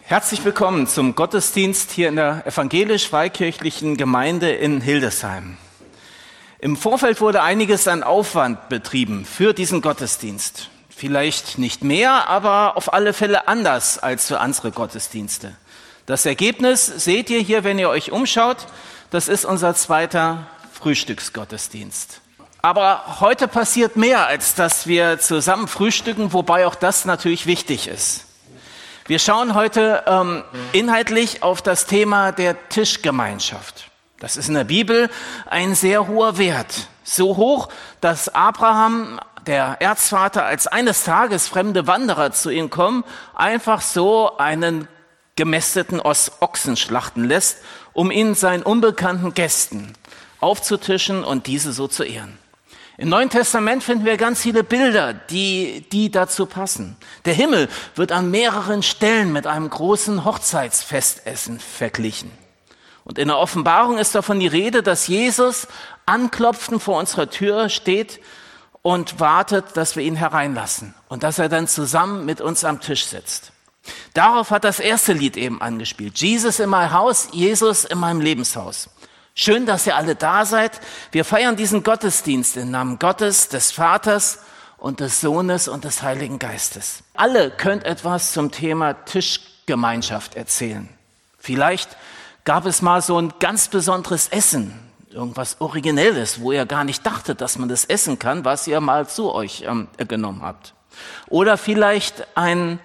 Herzlich willkommen zum Gottesdienst hier in der evangelisch-freikirchlichen Gemeinde in Hildesheim. Im Vorfeld wurde einiges an Aufwand betrieben für diesen Gottesdienst. Vielleicht nicht mehr, aber auf alle Fälle anders als für andere Gottesdienste. Das Ergebnis seht ihr hier, wenn ihr euch umschaut. Das ist unser zweiter Frühstücksgottesdienst. Aber heute passiert mehr, als dass wir zusammen frühstücken, wobei auch das natürlich wichtig ist. Wir schauen heute inhaltlich auf das Thema der Tischgemeinschaft. Das ist in der Bibel ein sehr hoher Wert. So hoch, dass Abraham, der Erzvater, als eines Tages fremde Wanderer zu ihm kommen, einfach so einen gemästeten Ochsen schlachten lässt, um ihn seinen unbekannten Gästen aufzutischen und diese so zu ehren. Im Neuen Testament finden wir ganz viele Bilder, die dazu passen. Der Himmel wird an mehreren Stellen mit einem großen Hochzeitsfestessen verglichen. Und in der Offenbarung ist davon die Rede, dass Jesus anklopfend vor unserer Tür steht und wartet, dass wir ihn hereinlassen und dass er dann zusammen mit uns am Tisch sitzt. Darauf hat das erste Lied eben angespielt. Jesus in my house, Jesus in meinem Lebenshaus. Schön, dass ihr alle da seid. Wir feiern diesen Gottesdienst im Namen Gottes, des Vaters und des Sohnes und des Heiligen Geistes. Alle könnt etwas zum Thema Tischgemeinschaft erzählen. Vielleicht gab es mal so ein ganz besonderes Essen, irgendwas Originelles, wo ihr gar nicht dachtet, dass man das essen kann, was ihr mal zu euch genommen habt. Oder vielleicht ein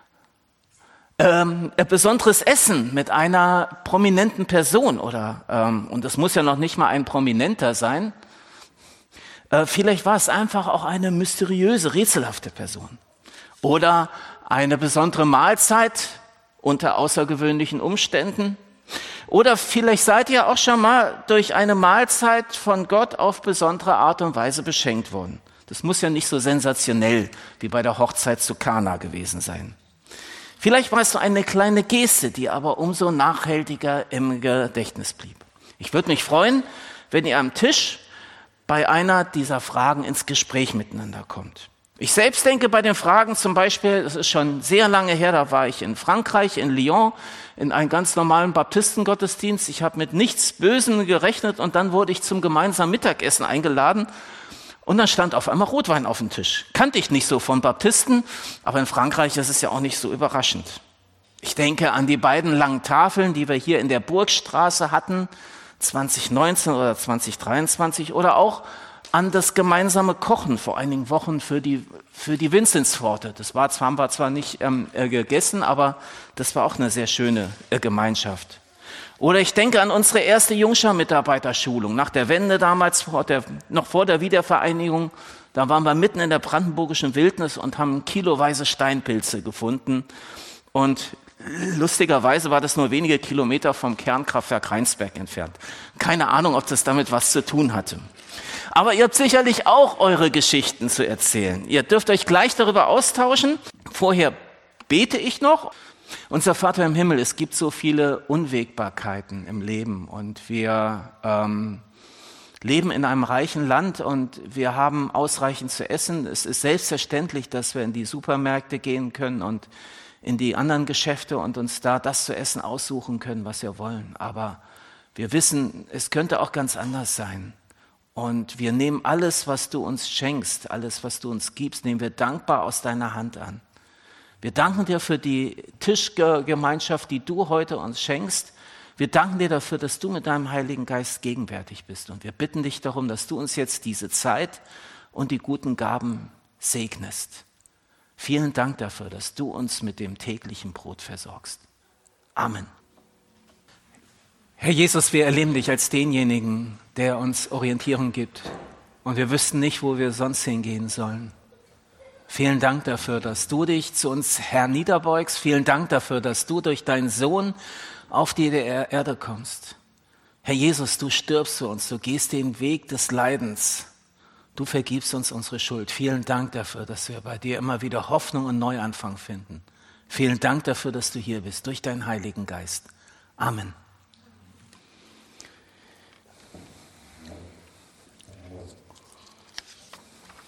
besonderes Essen mit einer prominenten Person und das muss ja noch nicht mal ein Prominenter sein. Vielleicht war es einfach auch eine mysteriöse, rätselhafte Person. Oder eine besondere Mahlzeit unter außergewöhnlichen Umständen. Oder vielleicht seid ihr auch schon mal durch eine Mahlzeit von Gott auf besondere Art und Weise beschenkt worden. Das muss ja nicht so sensationell wie bei der Hochzeit zu Kana gewesen sein. Vielleicht war es so eine kleine Geste, die aber umso nachhaltiger im Gedächtnis blieb. Ich würde mich freuen, wenn ihr am Tisch bei einer dieser Fragen ins Gespräch miteinander kommt. Ich selbst denke bei den Fragen zum Beispiel, das ist schon sehr lange her, da war ich in Frankreich, in Lyon, in einem ganz normalen Baptistengottesdienst. Ich habe mit nichts Bösem gerechnet und dann wurde ich zum gemeinsamen Mittagessen eingeladen. Und dann stand auf einmal Rotwein auf dem Tisch. Kannte ich nicht so von Baptisten, aber in Frankreich ist es ja auch nicht so überraschend. Ich denke an die beiden langen Tafeln, die wir hier in der Burgstraße hatten, 2019 oder 2023, oder auch an das gemeinsame Kochen vor einigen Wochen für die Vinzenzpforte. Haben wir zwar nicht gegessen, aber das war auch eine sehr schöne Gemeinschaft. Oder ich denke an unsere erste Jungschar-Mitarbeiterschulung. Nach der Wende damals, noch vor der Wiedervereinigung, da waren wir mitten in der brandenburgischen Wildnis und haben kiloweise Steinpilze gefunden. Und lustigerweise war das nur wenige Kilometer vom Kernkraftwerk Rheinsberg entfernt. Keine Ahnung, ob das damit was zu tun hatte. Aber ihr habt sicherlich auch eure Geschichten zu erzählen. Ihr dürft euch gleich darüber austauschen. Vorher bete ich noch. Unser Vater im Himmel, es gibt so viele Unwägbarkeiten im Leben und wir leben in einem reichen Land und wir haben ausreichend zu essen. Es ist selbstverständlich, dass wir in die Supermärkte gehen können und in die anderen Geschäfte und uns da das zu essen aussuchen können, was wir wollen. Aber wir wissen, es könnte auch ganz anders sein. Und wir nehmen alles, was du uns schenkst, alles, was du uns gibst, nehmen wir dankbar aus deiner Hand an. Wir danken dir für die Tischgemeinschaft, die du heute uns schenkst. Wir danken dir dafür, dass du mit deinem Heiligen Geist gegenwärtig bist. Und wir bitten dich darum, dass du uns jetzt diese Zeit und die guten Gaben segnest. Vielen Dank dafür, dass du uns mit dem täglichen Brot versorgst. Amen. Herr Jesus, wir erleben dich als denjenigen, der uns Orientierung gibt. Und wir wüssten nicht, wo wir sonst hingehen sollen. Vielen Dank dafür, dass du dich zu uns herniederbeugst. Vielen Dank dafür, dass du durch deinen Sohn auf die Erde kommst. Herr Jesus, du stirbst für uns, du gehst den Weg des Leidens. Du vergibst uns unsere Schuld. Vielen Dank dafür, dass wir bei dir immer wieder Hoffnung und Neuanfang finden. Vielen Dank dafür, dass du hier bist, durch deinen Heiligen Geist. Amen.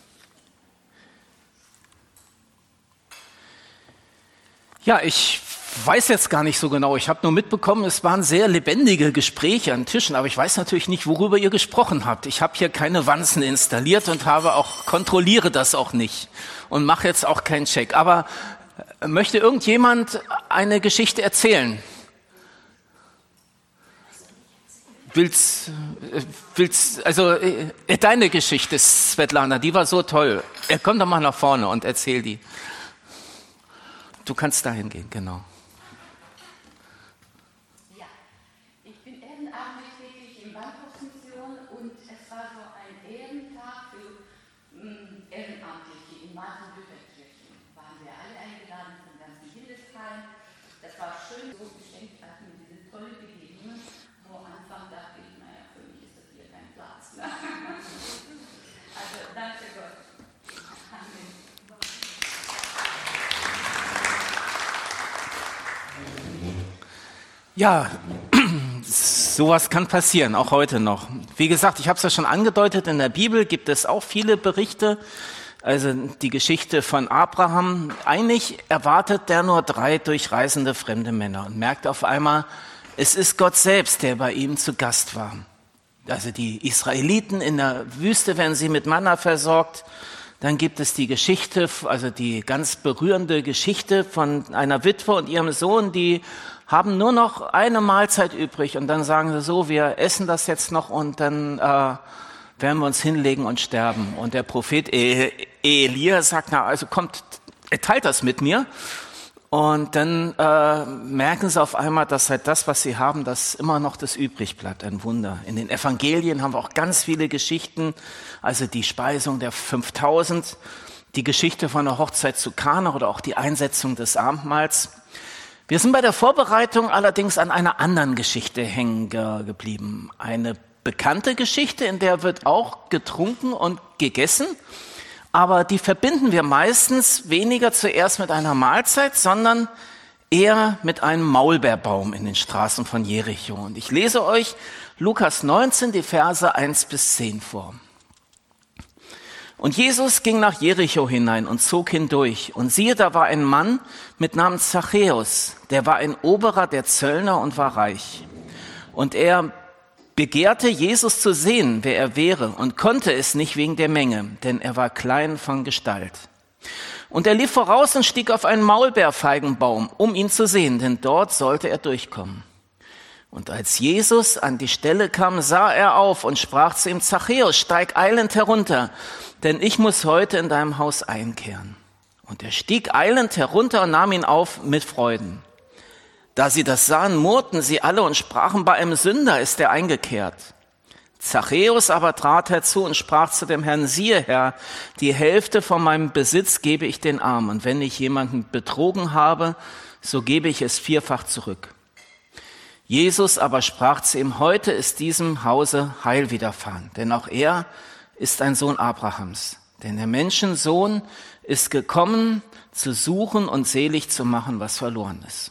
Ja, ich weiß jetzt gar nicht so genau. Ich habe nur mitbekommen, es waren sehr lebendige Gespräche an Tischen, aber ich weiß natürlich nicht, worüber ihr gesprochen habt. Ich habe hier keine Wanzen installiert und kontrolliere das auch nicht und mache jetzt auch keinen Check. Aber möchte irgendjemand eine Geschichte erzählen? Deine Geschichte, Svetlana, die war so toll. Komm doch mal nach vorne und erzähl die. Du kannst dahin gehen, genau. Ja, ich bin ehrenamtlich tätig in Bahnhofsmission und es war so ein Ehrentag für Ehrenamtliche in Martin-Luther-Kirchen. Waren wir alle eingeladen vom ganzen Hildesheim. Das war schön, so geschenkt hatten wir diese tolle Begegnung. Wo am Anfang dachte ich, naja, für mich ist das hier kein Platz. Ne? Also, danke Gott. Amen. Ja, sowas kann passieren, auch heute noch. Wie gesagt, ich habe es ja schon angedeutet, in der Bibel gibt es auch viele Berichte. Also die Geschichte von Abraham. Eigentlich erwartet der nur 3 durchreisende fremde Männer und merkt auf einmal, es ist Gott selbst, der bei ihm zu Gast war. Also die Israeliten in der Wüste werden sie mit Manna versorgt. Dann gibt es die Geschichte, also die ganz berührende Geschichte von einer Witwe und ihrem Sohn, die haben nur noch eine Mahlzeit übrig und dann sagen sie so, wir essen das jetzt noch und dann werden wir uns hinlegen und sterben. Und der Prophet Elia sagt, na also kommt, teilt das mit mir. Und dann merken sie auf einmal, dass halt das, was sie haben, dass immer noch das übrig bleibt, ein Wunder. In den Evangelien haben wir auch ganz viele Geschichten, also die Speisung der 5000, die Geschichte von der Hochzeit zu Kana oder auch die Einsetzung des Abendmahls. Wir sind bei der Vorbereitung allerdings an einer anderen Geschichte hängen geblieben. Eine bekannte Geschichte, in der wird auch getrunken und gegessen. Aber die verbinden wir meistens weniger zuerst mit einer Mahlzeit, sondern eher mit einem Maulbeerbaum in den Straßen von Jericho. Und ich lese euch Lukas 19, die Verse 1 bis 10 vor. Und Jesus ging nach Jericho hinein und zog hindurch. Und siehe, da war ein Mann mit Namen Zachäus, der war ein Oberer der Zöllner und war reich. Und er begehrte, Jesus zu sehen, wer er wäre, und konnte es nicht wegen der Menge, denn er war klein von Gestalt. Und er lief voraus und stieg auf einen Maulbeerfeigenbaum, um ihn zu sehen, denn dort sollte er durchkommen. Und als Jesus an die Stelle kam, sah er auf und sprach zu ihm, Zachäus, steig eilend herunter, denn ich muss heute in deinem Haus einkehren. Und er stieg eilend herunter und nahm ihn auf mit Freuden. Da sie das sahen, murrten sie alle und sprachen, bei einem Sünder ist er eingekehrt. Zachäus aber trat herzu und sprach zu dem Herrn, siehe Herr, die Hälfte von meinem Besitz gebe ich den Armen, und wenn ich jemanden betrogen habe, so gebe ich es 4-fach zurück. Jesus aber sprach zu ihm, heute ist diesem Hause Heil widerfahren, denn auch er ist ein Sohn Abrahams. Denn der Menschensohn ist gekommen, zu suchen und selig zu machen, was verloren ist.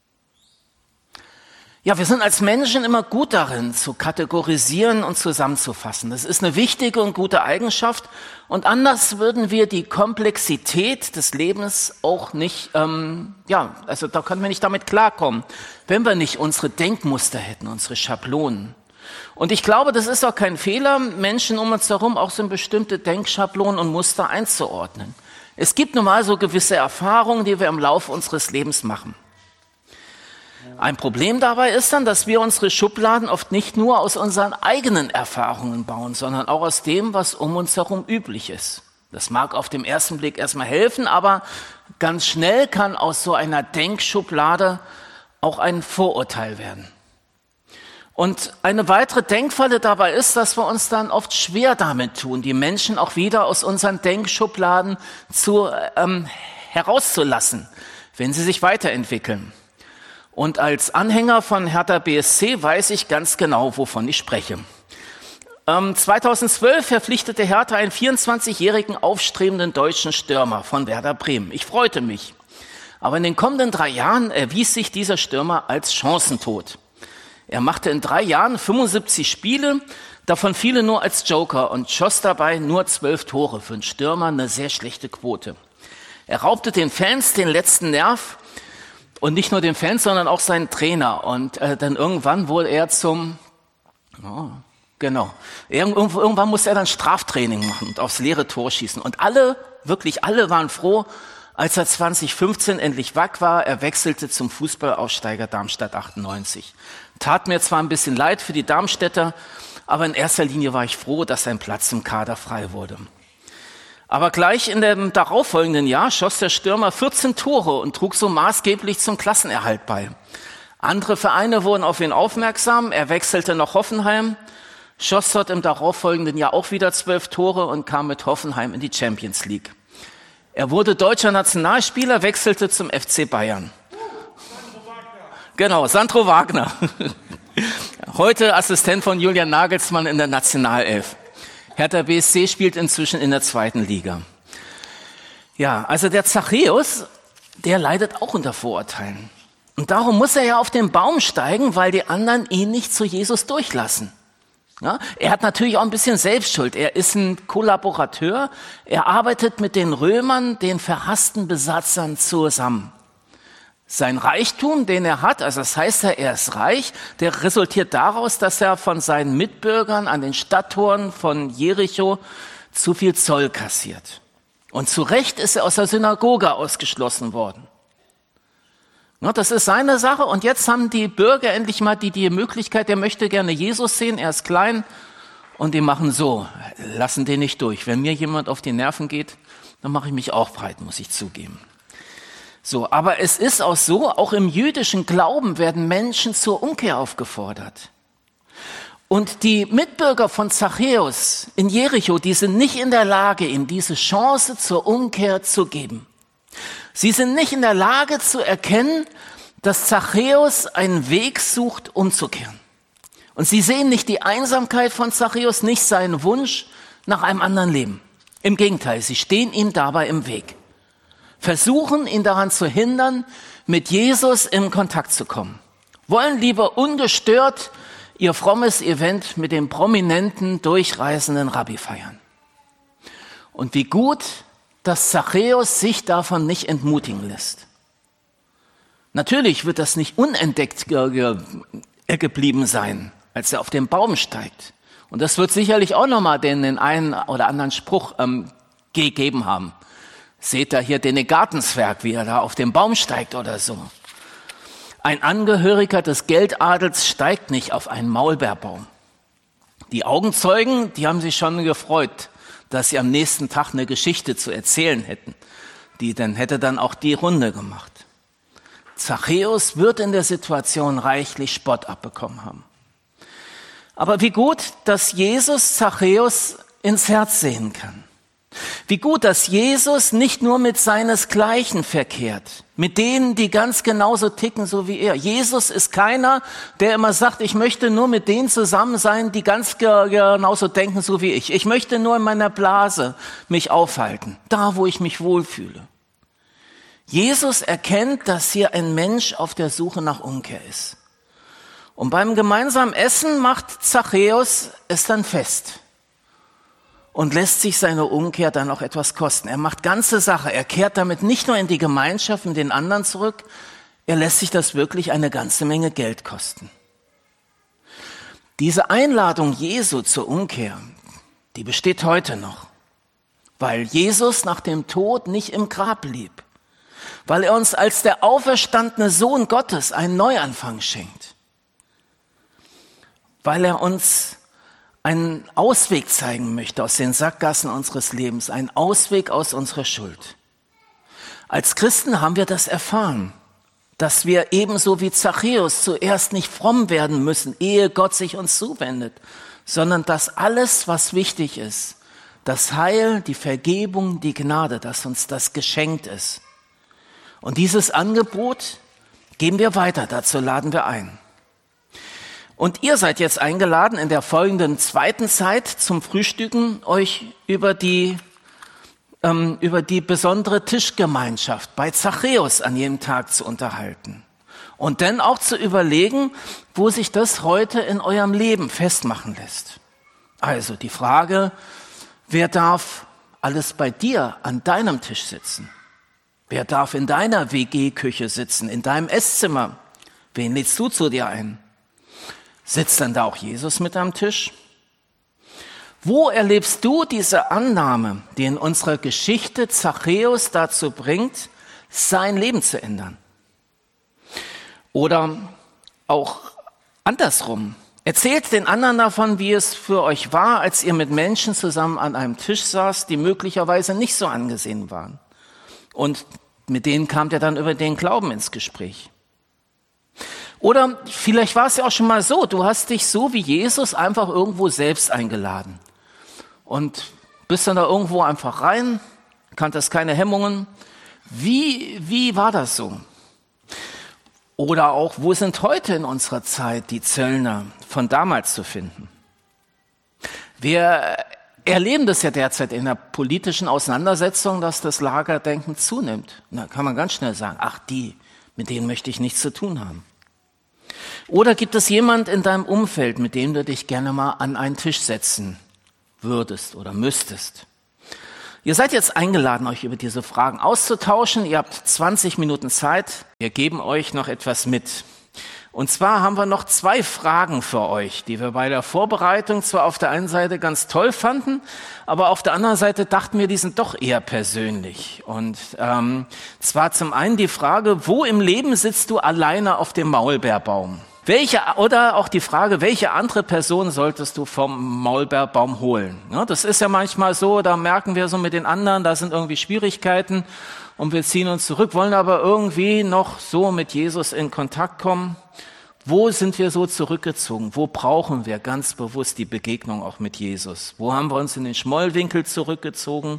Ja, wir sind als Menschen immer gut darin, zu kategorisieren und zusammenzufassen. Das ist eine wichtige und gute Eigenschaft. Und anders würden wir die Komplexität des Lebens auch nicht, also da können wir nicht damit klarkommen, wenn wir nicht unsere Denkmuster hätten, unsere Schablonen. Und ich glaube, das ist auch kein Fehler, Menschen um uns herum auch so in bestimmte Denkschablonen und Muster einzuordnen. Es gibt nun mal so gewisse Erfahrungen, die wir im Laufe unseres Lebens machen. Ein Problem dabei ist dann, dass wir unsere Schubladen oft nicht nur aus unseren eigenen Erfahrungen bauen, sondern auch aus dem, was um uns herum üblich ist. Das mag auf den ersten Blick erstmal helfen, aber ganz schnell kann aus so einer Denkschublade auch ein Vorurteil werden. Und eine weitere Denkfalle dabei ist, dass wir uns dann oft schwer damit tun, die Menschen auch wieder aus unseren Denkschubladen herauszulassen, wenn sie sich weiterentwickeln. Und als Anhänger von Hertha BSC weiß ich ganz genau, wovon ich spreche. 2012 verpflichtete Hertha einen 24-jährigen aufstrebenden deutschen Stürmer von Werder Bremen. Ich freute mich. Aber in den kommenden 3 Jahren erwies sich dieser Stürmer als chancentot. Er machte in 3 Jahren 75 Spiele, davon viele nur als Joker und schoss dabei nur 12 Tore. Für einen Stürmer eine sehr schlechte Quote. Er raubte den Fans den letzten Nerv Und nicht nur den Fans, sondern auch seinen Trainer. Und dann irgendwann wurde er irgendwann musste er dann Straftraining machen und aufs leere Tor schießen. Und wirklich alle waren froh, als er 2015 endlich weg war. Er wechselte zum Fußballaufsteiger Darmstadt 98. Tat mir zwar ein bisschen leid für die Darmstädter, aber in erster Linie war ich froh, dass sein Platz im Kader frei wurde. Aber gleich in dem darauffolgenden Jahr schoss der Stürmer 14 Tore und trug so maßgeblich zum Klassenerhalt bei. Andere Vereine wurden auf ihn aufmerksam. Er wechselte nach Hoffenheim, schoss dort im darauffolgenden Jahr auch wieder 12 Tore und kam mit Hoffenheim in die Champions League. Er wurde deutscher Nationalspieler, wechselte zum FC Bayern. Genau, Sandro Wagner. Heute Assistent von Julian Nagelsmann in der Nationalelf. Hertha BSC spielt inzwischen in der 2. Liga. Ja, also der Zachäus, der leidet auch unter Vorurteilen. Und darum muss er ja auf den Baum steigen, weil die anderen ihn nicht zu Jesus durchlassen. Ja, er hat natürlich auch ein bisschen Selbstschuld. Er ist ein Kollaborateur. Er arbeitet mit den Römern, den verhassten Besatzern, zusammen. Sein Reichtum, den er hat, also das heißt ja, er ist reich, der resultiert daraus, dass er von seinen Mitbürgern an den Stadttoren von Jericho zu viel Zoll kassiert. Und zu Recht ist er aus der Synagoge ausgeschlossen worden. Ja, das ist seine Sache und jetzt haben die Bürger endlich mal die Möglichkeit, der möchte gerne Jesus sehen, er ist klein und die machen so, lassen den nicht durch. Wenn mir jemand auf die Nerven geht, dann mache ich mich auch breit, muss ich zugeben. So, aber es ist auch so, auch im jüdischen Glauben werden Menschen zur Umkehr aufgefordert. Und die Mitbürger von Zachäus in Jericho, die sind nicht in der Lage, ihm diese Chance zur Umkehr zu geben. Sie sind nicht in der Lage zu erkennen, dass Zachäus einen Weg sucht, umzukehren. Und sie sehen nicht die Einsamkeit von Zachäus, nicht seinen Wunsch nach einem anderen Leben. Im Gegenteil, sie stehen ihm dabei im Weg. Versuchen, ihn daran zu hindern, mit Jesus in Kontakt zu kommen. Wollen lieber ungestört ihr frommes Event mit dem prominenten, durchreisenden Rabbi feiern. Und wie gut, dass Zachäus sich davon nicht entmutigen lässt. Natürlich wird das nicht unentdeckt geblieben sein, als er auf den Baum steigt. Und das wird sicherlich auch nochmal den einen oder anderen Spruch gegeben haben. Seht da hier den Gartenzwerg, wie er da auf den Baum steigt oder so. Ein Angehöriger des Geldadels steigt nicht auf einen Maulbeerbaum. Die Augenzeugen, die haben sich schon gefreut, dass sie am nächsten Tag eine Geschichte zu erzählen hätten. Hätte dann auch die Runde gemacht. Zachäus wird in der Situation reichlich Spott abbekommen haben. Aber wie gut, dass Jesus Zachäus ins Herz sehen kann. Wie gut, dass Jesus nicht nur mit seinesgleichen verkehrt, mit denen, die ganz genauso ticken, so wie er. Jesus ist keiner, der immer sagt, ich möchte nur mit denen zusammen sein, die ganz genauso denken, so wie ich. Ich möchte nur in meiner Blase mich aufhalten, da, wo ich mich wohlfühle. Jesus erkennt, dass hier ein Mensch auf der Suche nach Umkehr ist. Und beim gemeinsamen Essen macht Zachäus es dann fest. Und lässt sich seine Umkehr dann auch etwas kosten. Er macht ganze Sache. Er kehrt damit nicht nur in die Gemeinschaft mit den anderen zurück, er lässt sich das wirklich eine ganze Menge Geld kosten. Diese Einladung Jesu zur Umkehr, die besteht heute noch, weil Jesus nach dem Tod nicht im Grab blieb, weil er uns als der auferstandene Sohn Gottes einen Neuanfang schenkt, weil er uns einen Ausweg zeigen möchte aus den Sackgassen unseres Lebens, einen Ausweg aus unserer Schuld. Als Christen haben wir das erfahren, dass wir ebenso wie Zachäus zuerst nicht fromm werden müssen, ehe Gott sich uns zuwendet, sondern dass alles, was wichtig ist, das Heil, die Vergebung, die Gnade, dass uns das geschenkt ist. Und dieses Angebot geben wir weiter, dazu laden wir ein. Und ihr seid jetzt eingeladen, in der folgenden zweiten Zeit zum Frühstücken euch über die besondere Tischgemeinschaft bei Zachäus an jedem Tag zu unterhalten. Und dann auch zu überlegen, wo sich das heute in eurem Leben festmachen lässt. Also die Frage, wer darf alles bei dir an deinem Tisch sitzen? Wer darf in deiner WG-Küche sitzen, in deinem Esszimmer? Wen lädst du zu dir ein? Sitzt dann da auch Jesus mit am Tisch? Wo erlebst du diese Annahme, die in unserer Geschichte Zachäus dazu bringt, sein Leben zu ändern? Oder auch andersrum. Erzählt den anderen davon, wie es für euch war, als ihr mit Menschen zusammen an einem Tisch saßt, die möglicherweise nicht so angesehen waren. Und mit denen kamt ihr dann über den Glauben ins Gespräch. Oder vielleicht war es ja auch schon mal so, du hast dich so wie Jesus einfach irgendwo selbst eingeladen. Und bist dann da irgendwo einfach rein, kanntest keine Hemmungen. Wie war das so? Oder auch, wo sind heute in unserer Zeit die Zöllner von damals zu finden? Wir erleben das ja derzeit in der politischen Auseinandersetzung, dass das Lagerdenken zunimmt. Und da kann man ganz schnell sagen, ach mit denen möchte ich nichts zu tun haben. Oder gibt es jemand in deinem Umfeld, mit dem du dich gerne mal an einen Tisch setzen würdest oder müsstest? Ihr seid jetzt eingeladen, euch über diese Fragen auszutauschen. Ihr habt 20 Minuten Zeit. Wir geben euch noch etwas mit. Und zwar haben wir noch 2 Fragen für euch, die wir bei der Vorbereitung zwar auf der einen Seite ganz toll fanden, aber auf der anderen Seite dachten wir, die sind doch eher persönlich. Und zwar zum einen die Frage, wo im Leben sitzt du alleine auf dem Maulbeerbaum? Oder auch die Frage, welche andere Person solltest du vom Maulbeerbaum holen? Ja, das ist ja manchmal so, da merken wir so mit den anderen, da sind irgendwie Schwierigkeiten und wir ziehen uns zurück, wollen aber irgendwie noch so mit Jesus in Kontakt kommen. Wo sind wir so zurückgezogen? Wo brauchen wir ganz bewusst die Begegnung auch mit Jesus? Wo haben wir uns in den Schmollwinkel zurückgezogen?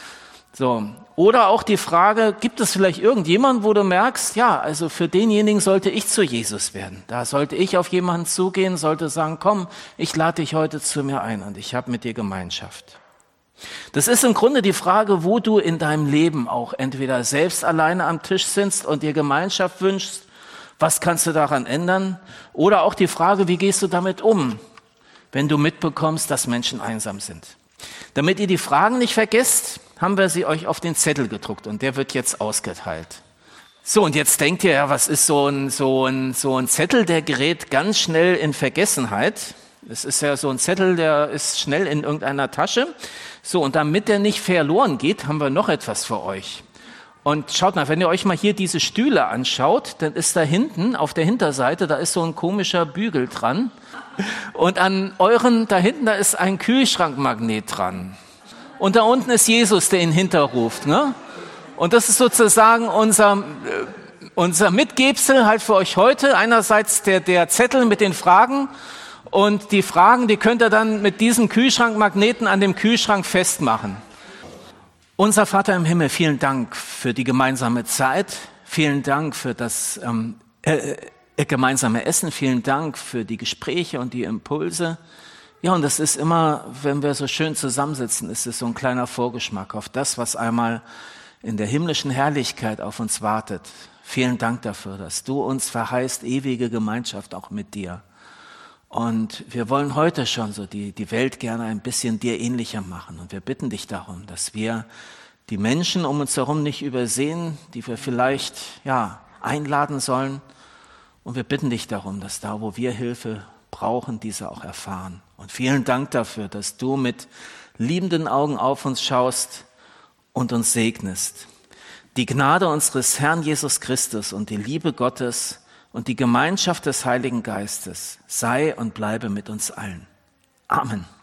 So. Oder auch die Frage, gibt es vielleicht irgendjemanden, wo du merkst, ja, also für denjenigen sollte ich zu Jesus werden. Da sollte ich auf jemanden zugehen, sollte sagen, komm, ich lade dich heute zu mir ein und ich habe mit dir Gemeinschaft. Das ist im Grunde die Frage, wo du in deinem Leben auch entweder selbst alleine am Tisch sitzt und dir Gemeinschaft wünschst, was kannst du daran ändern? Oder auch die Frage, wie gehst du damit um, wenn du mitbekommst, dass Menschen einsam sind? Damit ihr die Fragen nicht vergesst, haben wir sie euch auf den Zettel gedruckt und der wird jetzt ausgeteilt. So, und jetzt denkt ihr, ja, was ist so ein Zettel, der gerät ganz schnell in Vergessenheit. Es ist ja so ein Zettel, der ist schnell in irgendeiner Tasche. So, und damit der nicht verloren geht, haben wir noch etwas für euch. Und schaut mal, wenn ihr euch mal hier diese Stühle anschaut, dann ist da hinten, auf der Hinterseite, da ist so ein komischer Bügel dran. Und da hinten, da ist ein Kühlschrankmagnet dran. Und da unten ist Jesus, der ihn hinterruft, ne? Und das ist sozusagen unser Mitgebsel halt für euch heute. Einerseits der Zettel mit den Fragen und die Fragen, die könnt ihr dann mit diesen Kühlschrankmagneten an dem Kühlschrank festmachen. Unser Vater im Himmel, vielen Dank für die gemeinsame Zeit. Vielen Dank für das gemeinsame Essen. Vielen Dank für die Gespräche und die Impulse. Ja, und das ist immer, wenn wir so schön zusammensitzen, ist es so ein kleiner Vorgeschmack auf das, was einmal in der himmlischen Herrlichkeit auf uns wartet. Vielen Dank dafür, dass du uns verheißt, ewige Gemeinschaft auch mit dir. Und wir wollen heute schon so die Welt gerne ein bisschen dir ähnlicher machen. Und wir bitten dich darum, dass wir die Menschen um uns herum nicht übersehen, die wir vielleicht einladen sollen. Und wir bitten dich darum, dass da, wo wir Hilfe brauchen, diese auch erfahren. Und vielen Dank dafür, dass du mit liebenden Augen auf uns schaust und uns segnest. Die Gnade unseres Herrn Jesus Christus und die Liebe Gottes und die Gemeinschaft des Heiligen Geistes sei und bleibe mit uns allen. Amen.